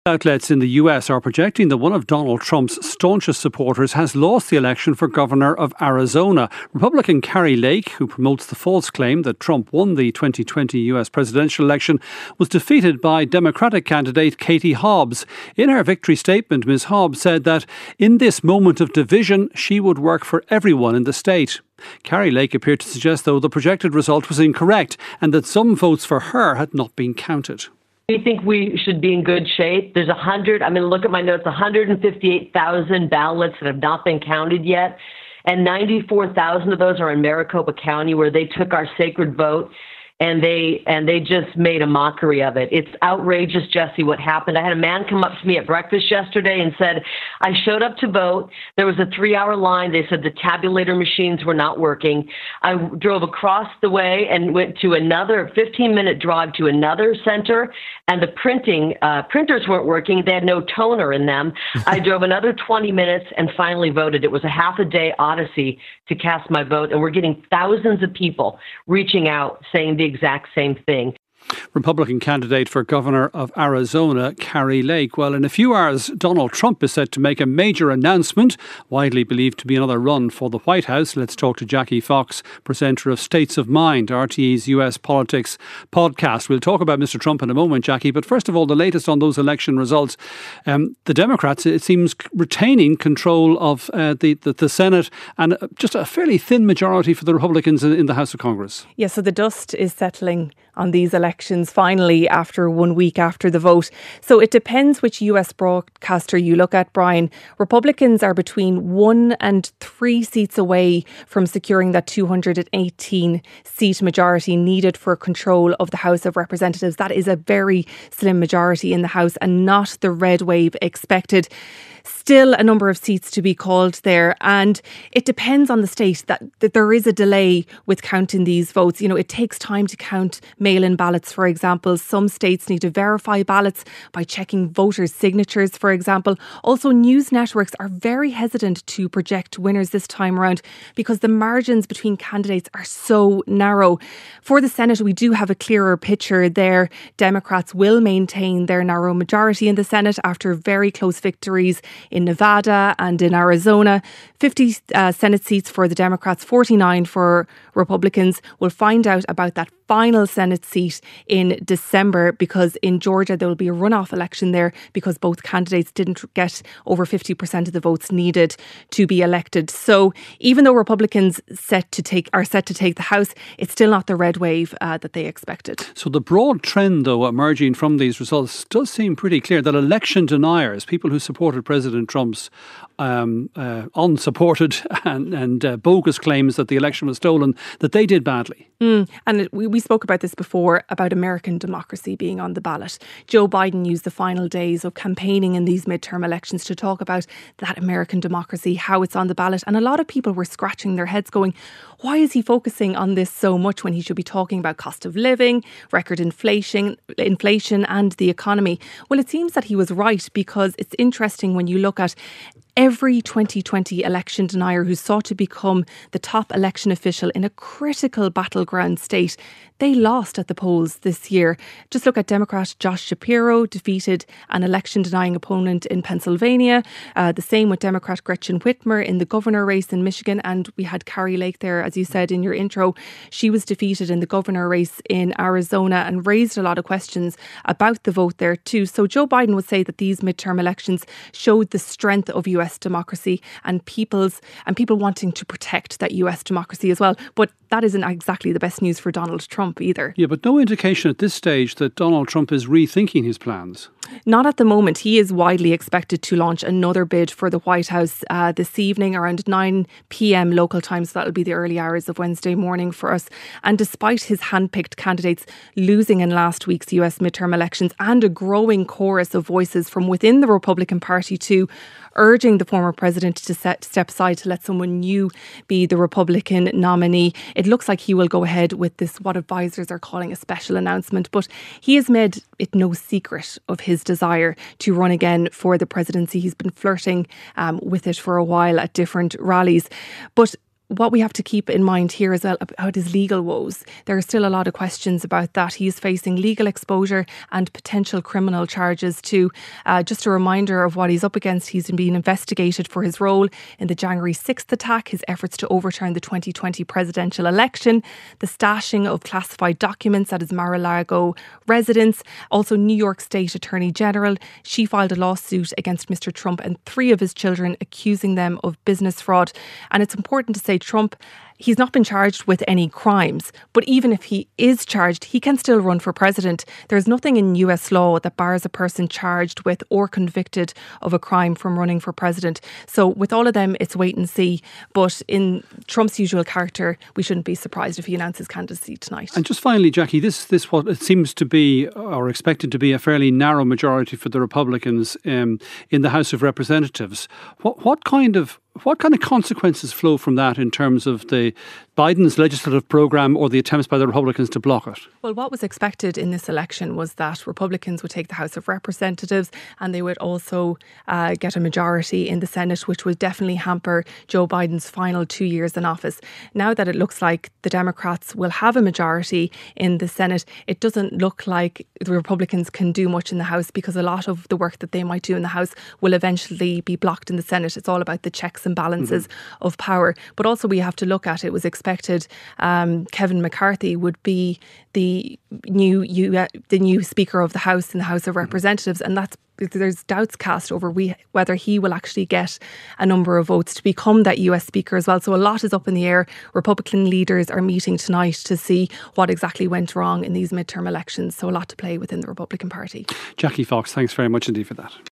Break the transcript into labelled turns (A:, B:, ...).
A: Outlets in the US are projecting that one of Donald Trump's staunchest supporters has lost the election for governor of Arizona. Republican Kari Lake, who promotes the false claim that Trump won the 2020 US presidential election, was defeated by Democratic candidate Katie Hobbs. In her victory statement, Ms. Hobbs said that in this moment of division, she would work for everyone in the state. Kari Lake appeared to suggest, though, the projected result was incorrect and that some votes for her had not been counted.
B: We think we should be in good shape. There's look at my notes, 158,000 ballots that have not been counted yet. And 94,000 of those are in Maricopa County, where they took our sacred vote and they just made a mockery of it. It's outrageous, Jesse, what happened. I had a man come up to me at breakfast yesterday and said, I showed up to vote. There was a 3-hour line. They said the tabulator machines were not working. I drove across the way and went to another 15-minute drive to another center, and the printers weren't working. They had no toner in them. I drove another 20 minutes and finally voted. It was a half-a-day odyssey to cast my vote, and we're getting thousands of people reaching out saying the exact same thing.
A: Republican candidate for governor of Arizona, Kari Lake. Well, in a few hours, Donald Trump is set to make a major announcement, widely believed to be another run for the White House. Let's talk to Jackie Fox, presenter of States of Mind, RTE's US Politics podcast. We'll talk about Mr. Trump in a moment, Jackie, but first of all, the latest on those election results. The Democrats, it seems, retaining control of the Senate and just a fairly thin majority for the Republicans in the House of Congress.
C: Yeah, so the dust is settling on these elections finally after 1 week after the vote. So it depends which US broadcaster you look at, Brian. Republicans are between 1 and 3 seats away from securing that 218 seat majority needed for control of the House of Representatives. That is a very slim majority in the House and not the red wave expected. Still a number of seats to be called there, and it depends on the state that there is a delay with counting these votes. You know, it takes time to count mail-in ballots, for example. Some states need to verify ballots by checking voters' signatures, for example. Also, news networks are very hesitant to project winners this time around because the margins between candidates are so narrow. For the Senate, we do have a clearer picture there. Democrats will maintain their narrow majority in the Senate after very close victories in Nevada and in Arizona. 50 Senate seats for the Democrats, 49 for Republicans. We'll find out about that final Senate seat in December, because in Georgia there will be a runoff election there because both candidates didn't get over 50% of the votes needed to be elected. So even though Republicans are set to take the House, it's still not the red wave that they expected.
A: So the broad trend, though, emerging from these results does seem pretty clear that election deniers, people who supported President Trump's unsupported and bogus claims that the election was stolen, that they did badly.
C: And we spoke about this before, about American democracy being on the ballot. Joe Biden used the final days of campaigning in these midterm elections to talk about that American democracy, how it's on the ballot. And a lot of people were scratching their heads going, why is he focusing on this so much when he should be talking about cost of living, record inflation and the economy? Well, it seems that he was right, because it's interesting when you look at every 2020 election denier who sought to become the top election official in a critical battleground state, they lost at the polls this year. Just look at Democrat Josh Shapiro, defeated an election-denying opponent in Pennsylvania. The same with Democrat Gretchen Whitmer in the governor race in Michigan. And we had Kari Lake there, as you said in your intro. She was defeated in the governor race in Arizona and raised a lot of questions about the vote there too. So Joe Biden would say that these midterm elections showed the strength of US democracy and people wanting to protect that US democracy as well. But that isn't exactly the best news for Donald Trump either.
A: Yeah, but no indication at this stage that Donald Trump is rethinking his plans.
C: Not at the moment. He is widely expected to launch another bid for the White House this evening around 9 p.m. local time. So that'll be the early hours of Wednesday morning for us. And despite his handpicked candidates losing in last week's US midterm elections, and a growing chorus of voices from within the Republican Party too, urging the former president to step aside to let someone new be the Republican nominee, it looks like he will go ahead with this, what advisors are calling a special announcement. But he has made it no secret of his desire to run again for the presidency. He's been flirting with it for a while at different rallies. But what we have to keep in mind here is about his legal woes. There are still a lot of questions about that. He is facing legal exposure and potential criminal charges too. Just a reminder of what he's up against. He's being investigated for his role in the January 6th attack, his efforts to overturn the 2020 presidential election, the stashing of classified documents at his Mar-a-Lago residence. Also, New York State Attorney General, she filed a lawsuit against Mr. Trump and 3 of his children, accusing them of business fraud. And it's important to say Trump, he's not been charged with any crimes, but even if he is charged, he can still run for president. There's nothing in US law that bars a person charged with or convicted of a crime from running for president. So with all of them, it's wait and see. But in Trump's usual character, we shouldn't be surprised if he announces candidacy tonight.
A: And just finally, Jackie, this what it seems to be, or expected to be, a fairly narrow majority for the Republicans in the House of Representatives. What kind of consequences flow from that in terms of the Biden's legislative programme or the attempts by the Republicans to block it?
C: Well, what was expected in this election was that Republicans would take the House of Representatives and they would also get a majority in the Senate, which would definitely hamper Joe Biden's final 2 years in office. Now that it looks like the Democrats will have a majority in the Senate, it doesn't look like the Republicans can do much in the House, because a lot of the work that they might do in the House will eventually be blocked in the Senate. It's all about the checks and balances of power. But also we have to look at, it was expected Kevin McCarthy would be the new Speaker of the House in the House of Representatives, and there's doubts cast over whether he will actually get a number of votes to become that US Speaker as well. So a lot is up in the air. Republican leaders are meeting tonight to see what exactly went wrong in these midterm elections. So a lot to play within the Republican Party.
A: Jackie Fox, thanks very much indeed for that.